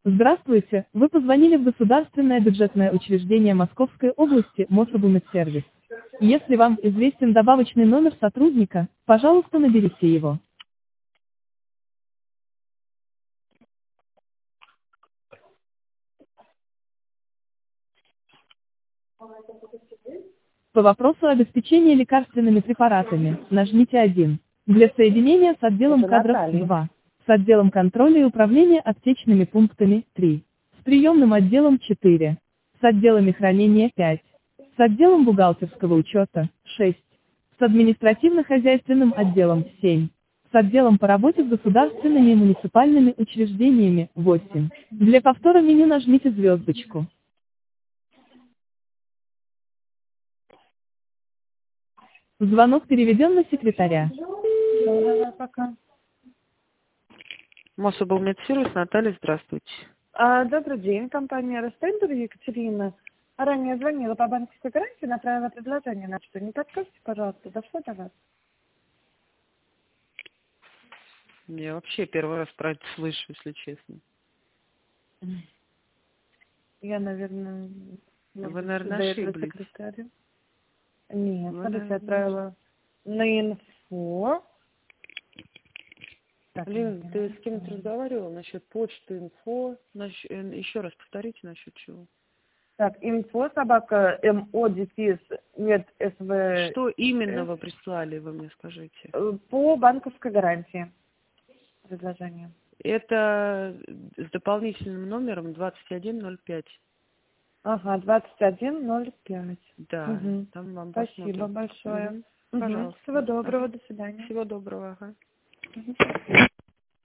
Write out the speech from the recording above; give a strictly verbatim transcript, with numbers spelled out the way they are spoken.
Здравствуйте, вы позвонили в Государственное бюджетное учреждение Московской области Мособлмедсервис. Если вам известен добавочный номер сотрудника, пожалуйста, наберите его. По вопросу обеспечения лекарственными препаратами, нажмите один. Для соединения с отделом Это кадров Наталья. два. С отделом контроля и управления аптечными пунктами три. С приемным отделом четыре. С отделами хранения пять. С отделом бухгалтерского учета шесть. С административно-хозяйственным отделом семь. С отделом по работе с государственными и муниципальными учреждениями восемь. Для повтора меню нажмите звездочку. Звонок переведен на секретаря. Да, пока. Мособлмедсервис, Наталья, здравствуйте. А, добрый день, компания Ростендер, Екатерина. Ранее звонила по банковской гарантии, направила предложение на что. Не подскажите, пожалуйста, дошло до вас? Я вообще первый раз про это слышу, если честно. Я, наверное... Вы, наверное, ошиблись. Секретарю. Нет, Вы, смотрите, наверное, отправила на инфо. Так, Лин, нет, ты нет. с кем-то разговаривала насчет почты, инфо? Насч... э, Еще раз повторите насчет чего? Так, инфо, собака, МО, дефис, нет, СВ... Что именно вы прислали, вы мне скажите? По банковской гарантии предложение. Это с дополнительным номером двадцать один ноль пять. Ага, двадцать один ноль пять. Да, Угу. там вам Спасибо посмотрят. большое. Мгм. Угу. Пожалуйста. Всего доброго, Ага. до свидания. Всего доброго. Ага. Мгм.